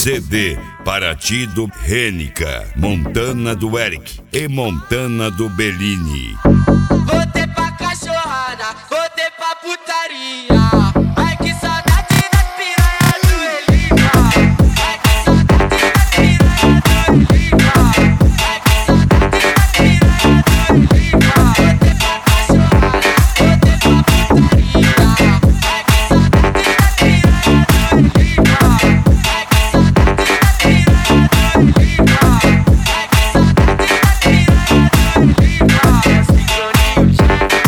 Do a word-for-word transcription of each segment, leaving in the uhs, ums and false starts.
Z D, Paraty do Rênica, Montana do Eric e Montana do Bellini. Voltei pra cachorrada, voltei pra putaria. Ai que saudade das piranha do Elipa. Ai que saudade das piranha do Elipa. Ai que saudade das piranha do Elipa. Voltei pra cachorrada, voltei pra putaria. Ai que saudade das piranha do Elipa. Ai que saudade das piranha do Elipa. Ai que saudade das piranha do Elipa.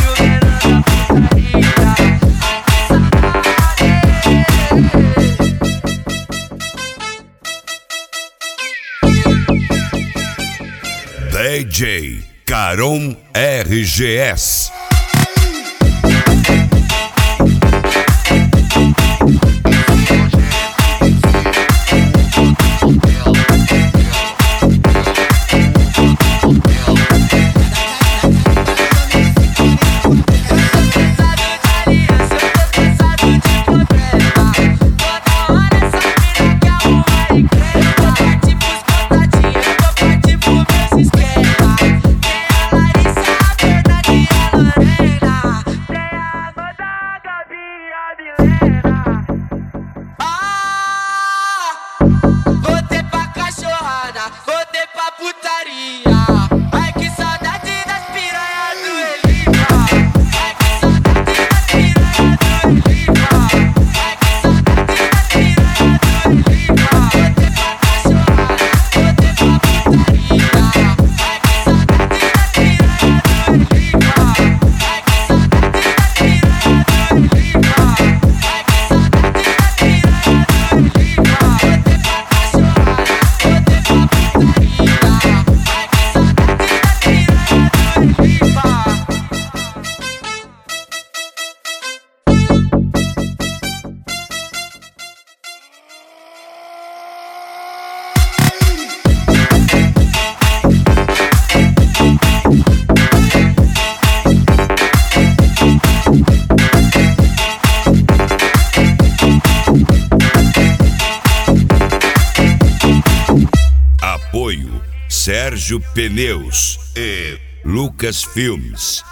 D J Caron R G S. Voltei pra cachorrada, voltei pra putaria. Ai que saudade das piranha do Elipa. Ai que saudade das piranha do Elipa. Ai que saudade das piranha do Elipa. Voltei pra cachorrada, voltei pra putaria. Ai que saudade das piranha do Elipa. Ai que saudade das piranha do Elipa. Ai que saudade das piranha do Elipa. Apoio Sérgio Pneus e Lucas Filmes.